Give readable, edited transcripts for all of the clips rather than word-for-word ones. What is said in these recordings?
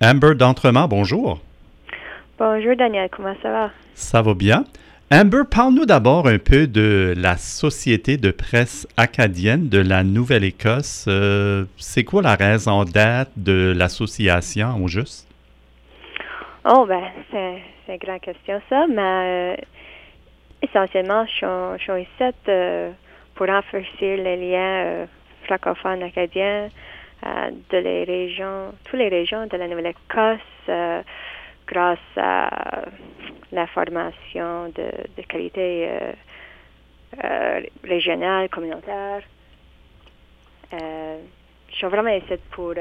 Amber d'Entremont, bonjour. Bonjour Daniel, comment ça va? Ça va bien. Amber, parle-nous d'abord un peu de la Société de presse acadienne de la Nouvelle-Écosse. C'est quoi la raison d'être de l'association, au juste? Oh ben, c'est une grande question ça, mais essentiellement, je suis ici pour renforcer les liens francophones acadiens de les régions, toutes les régions de la Nouvelle-Écosse grâce à la formation de qualité régionale, communautaire. Je suis vraiment ici pour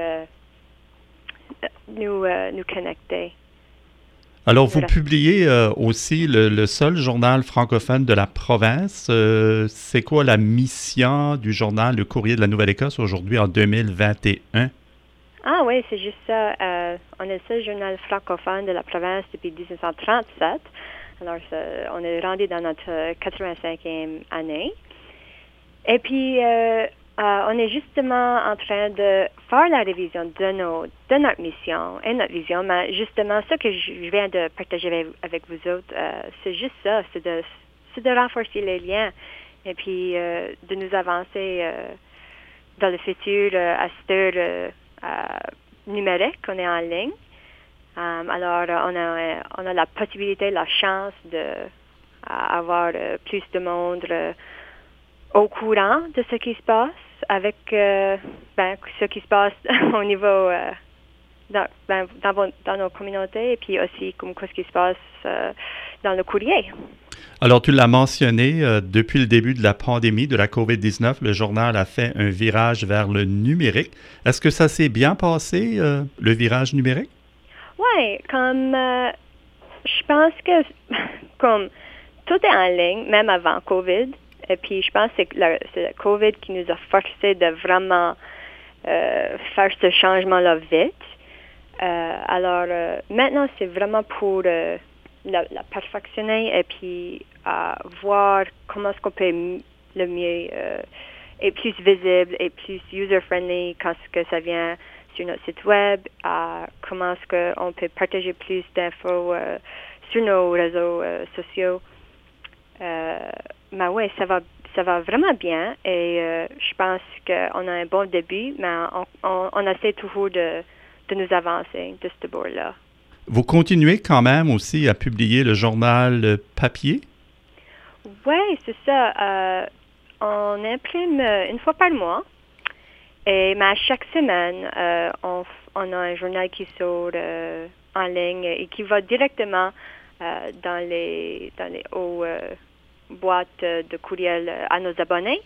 nous connecter. Alors, vous publiez aussi le seul journal francophone de la province. C'est quoi la mission du journal Le Courrier de la Nouvelle-Écosse aujourd'hui en 2021? Ah oui, c'est juste ça. On est le seul journal francophone de la province depuis 1937. Alors, on est rendu dans notre 85e année. Et puis, on est justement en train de faire la révision de notre mission et notre vision. Mais justement, ce que je viens de partager avec vous autres, c'est juste ça. C'est de renforcer les liens et puis de nous avancer dans le futur à cette heure numérique. On est en ligne. Alors, on a la possibilité, la chance de avoir plus de monde au courant de ce qui se passe avec ce qui se passe au niveau dans nos communautés et puis aussi comme ce qui se passe dans le courrier. Alors, tu l'as mentionné, depuis le début de la pandémie de la COVID-19, le journal a fait un virage vers le numérique. Est-ce que ça s'est bien passé, le virage numérique? Oui, comme je pense que comme tout est en ligne, même avant COVID. Et puis, je pense que c'est le COVID qui nous a forcé de vraiment faire ce changement-là vite. Alors, maintenant, c'est vraiment pour la perfectionner et puis voir comment est-ce qu'on peut le mieux être plus visible et plus user-friendly quand que ça vient sur notre site web, comment est-ce qu'on peut partager plus d'infos sur nos réseaux sociaux. Mais oui, ça va vraiment bien et je pense qu'on a un bon début, mais on essaie toujours de nous avancer de ce bord-là. Vous continuez quand même aussi à publier le journal papier? Oui, c'est ça. On imprime une fois par mois. Mais à chaque semaine, on a un journal qui sort en ligne et qui va directement dans les hauts boîtes de courriel à nos abonnés.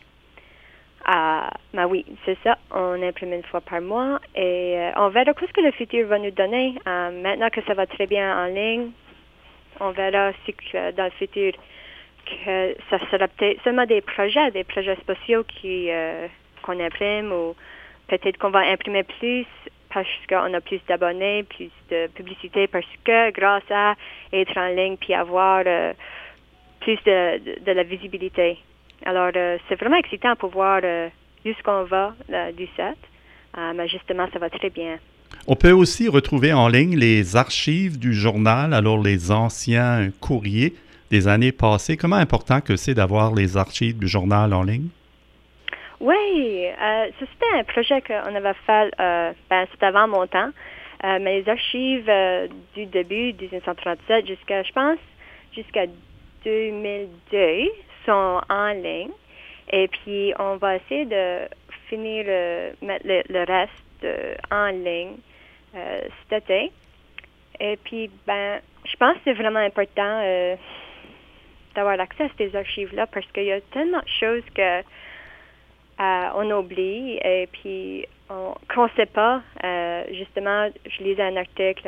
Mais oui, c'est ça. On imprime une fois par mois et on verra ce que le futur va nous donner. Maintenant que ça va très bien en ligne, on verra si que, dans le futur que ça sera peut-être seulement des projets spéciaux qu'on imprime ou peut-être qu'on va imprimer plus parce qu'on a plus d'abonnés, plus de publicité parce que grâce à être en ligne puis avoir plus de la visibilité. Alors, c'est vraiment excitant pour voir jusqu'où on va du site. Mais justement, ça va très bien. On peut aussi retrouver en ligne les archives du journal, alors les anciens courriers des années passées. Comment important que c'est d'avoir les archives du journal en ligne? Oui, c'était un projet qu'on avait fait, c'était avant mon temps, mais les archives du début 1937 jusqu'à 2002 sont en ligne. Et puis, on va essayer de finir, mettre le reste en ligne cet été. Et puis, je pense que c'est vraiment important d'avoir accès à ces archives-là parce qu'il y a tellement de choses que on oublie et puis qu'on ne sait pas. Justement, je lisais un article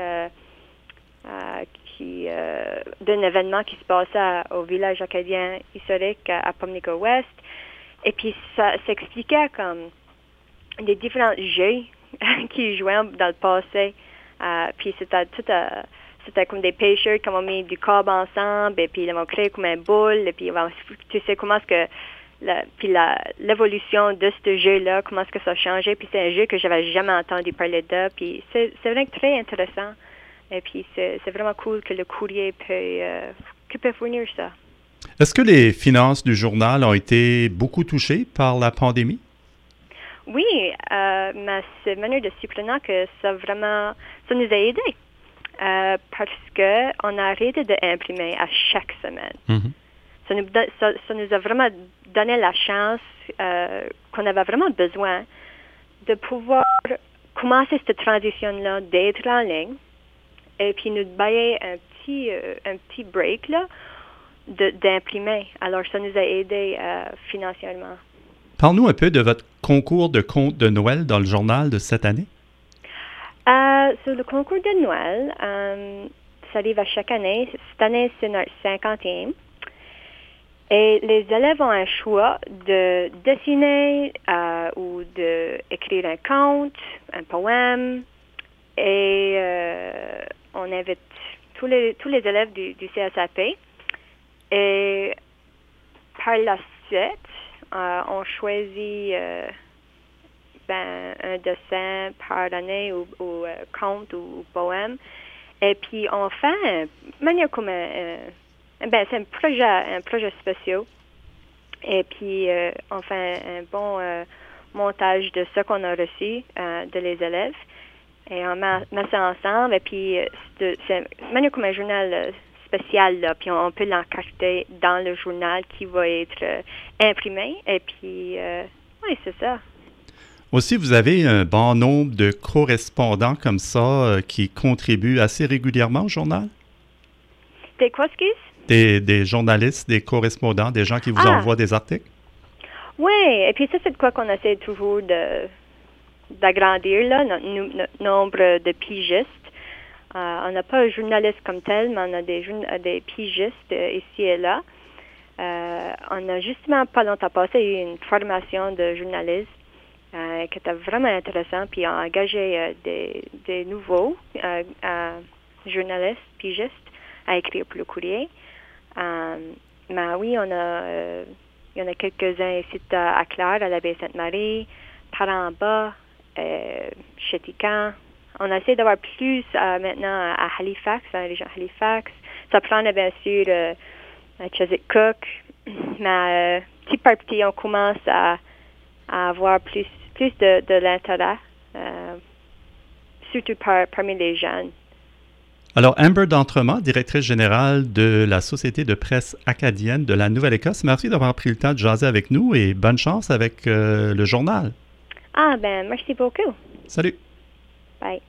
d'un événement qui se passait au village acadien historique à Pamlico-Ouest. Et puis, ça s'expliquait comme des différents jeux qui jouaient dans le passé. Puis, c'était comme des pêcheurs qui ont mis du câble ensemble et puis ils vont créer comme un boule. Et puis, tu sais comment est-ce que l'évolution de ce jeu-là, comment est-ce que ça a changé. Puis c'est un jeu que j'avais jamais entendu parler de. Puis c'est vraiment très intéressant. Et puis c'est vraiment cool que le courrier peut fournir ça. Est-ce que les finances du journal ont été beaucoup touchées par la pandémie? Oui, mais c'est manière de surprenant que ça nous a aidés. Parce qu'on a arrêté d'imprimer à chaque semaine. Mhm. Ça nous a vraiment donné la chance qu'on avait vraiment besoin de pouvoir commencer cette transition-là, d'être en ligne, et puis nous bailler un petit break là, d'imprimer. Alors, ça nous a aidés financièrement. Parle-nous un peu de votre concours de contes de Noël dans le journal de cette année. Sur le concours de Noël, ça arrive à chaque année. Cette année, c'est notre 50e. Et les élèves ont un choix de dessiner ou d'écrire un conte, un poème. Et on invite tous les élèves du CSAP. Et par la suite, on choisit un dessin par année ou conte ou poème. Et puis on fait manière comme c'est un projet spécial. Et puis on fait un bon montage de ce qu'on a reçu de les élèves. Et on met ça ensemble. Et puis c'est manière comme un journal spécial, là, puis on peut l'encarter dans le journal qui va être imprimé. Et puis, oui, c'est ça. Aussi, vous avez un bon nombre de correspondants comme ça qui contribuent assez régulièrement au journal? Des quoi, excuse? Des journalistes, des correspondants, des gens qui vous envoient des articles? Oui, et puis ça, c'est de quoi qu'on essaie toujours d'agrandir, là, notre nombre de pigistes. On n'a pas un journaliste comme tel, mais on a des pigistes ici et là. On a justement pas longtemps passé eu une formation de journalistes qui était vraiment intéressant, puis on a engagé des nouveaux journalistes, pigistes, à écrire pour le courrier. Mais oui, il y en a quelques-uns ici à Clare, à la baie Sainte-Marie, par en bas, chez Tican. On essaie d'avoir plus maintenant à Halifax, dans la région Halifax. Ça prend bien sûr à Chiswick-Cook, mais petit par petit, on commence à avoir plus de l'intérêt, surtout parmi les jeunes. Alors, Amber D'Entremont, directrice générale de la Société de presse acadienne de la Nouvelle-Écosse, merci d'avoir pris le temps de jaser avec nous et bonne chance avec le journal. Merci beaucoup. Salut. Bye.